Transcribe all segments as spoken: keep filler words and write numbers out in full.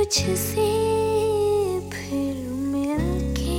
तुझसे फिर मिलके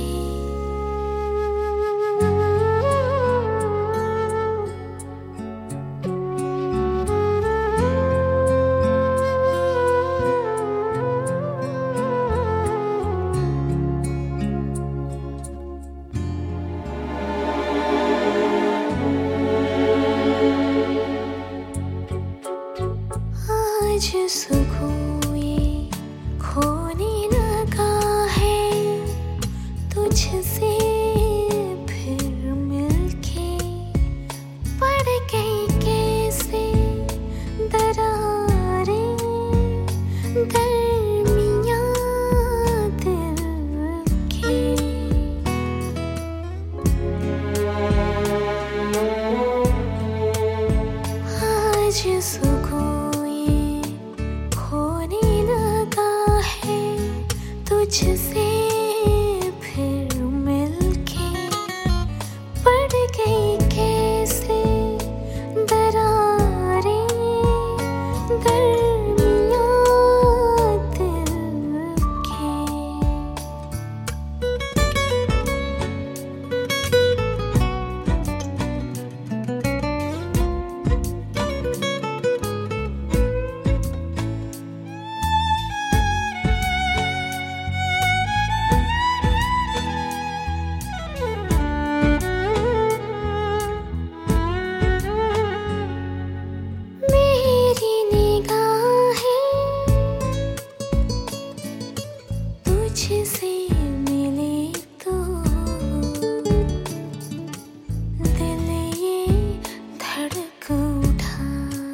आज सुकून ये खोने लगा है तुझसे फिर मिलके पड़ गई कैसे दरारें दरमियां दिल के। आज सुकून तुझसे फिर मिलके पड़ गई कैसे दरारें दरमियां दिल के। तुझसे मिले तो दिल ये धड़क उठा।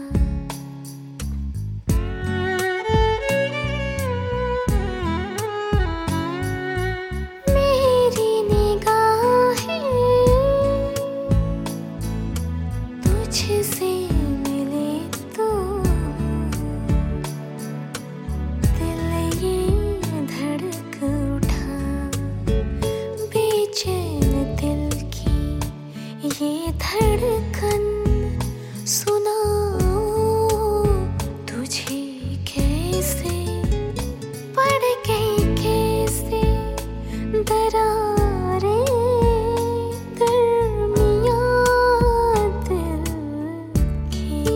मेरी निगाहें तुझसे मिले तो दिल ये धड़क उठा। बेचैन दिल की ये धड़कन सुनाऊं तुझे कैसे पड़ गई कैसे दरारें दरमियां दिल की।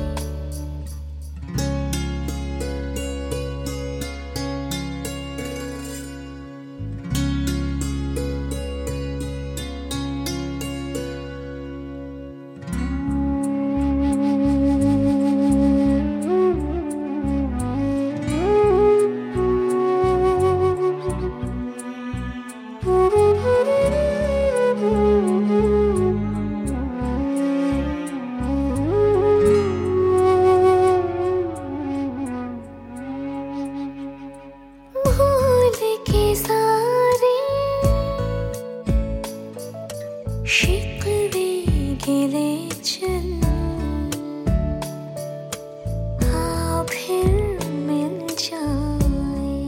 शिकवे गिले चल आ फिर मिल जाए।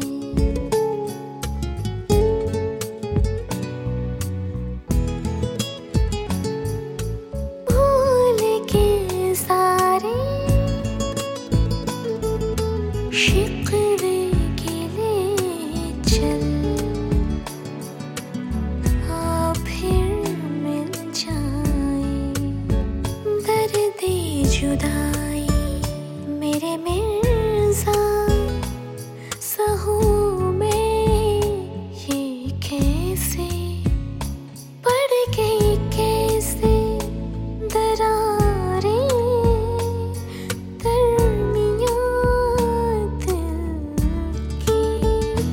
भूल के सारे शिकवे गिले चल जुदाई मेरे मिर्ज़ा सहूं मैं ये कैसे पड़ गई कैसे दरारें दरमियां दिल की।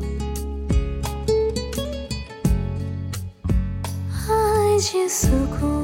आज सुकून